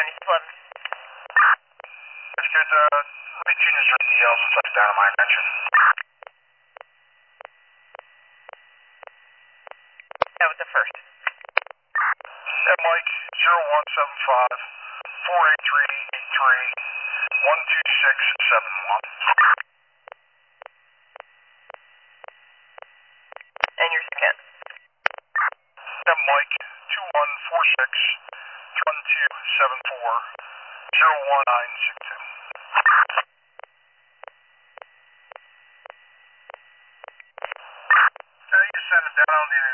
11. That's good. Let me tune this RDL since I'm down in my mention. That was the first. Yeah, Mike, 0175 48383 12671. And your second. Yeah, Mike, 2146 1274 01962. You can send it down. I don't need